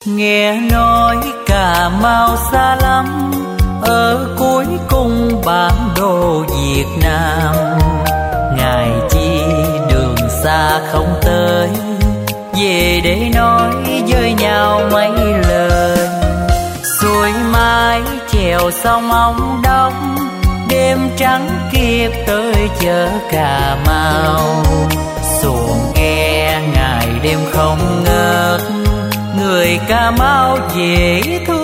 Nghe nói Cà Mau xa lắm, ở cuối cung bản đồ Việt Nam. Ngài chi đường xa không tới, về để nói với nhau mấy lời. Xuôi mái chèo sông Ông Đốc, đêm trắng kịp tới chợ Cà Mau. Xuồng nghe ngày đêm không ngớt, người Cà Mau dễ thương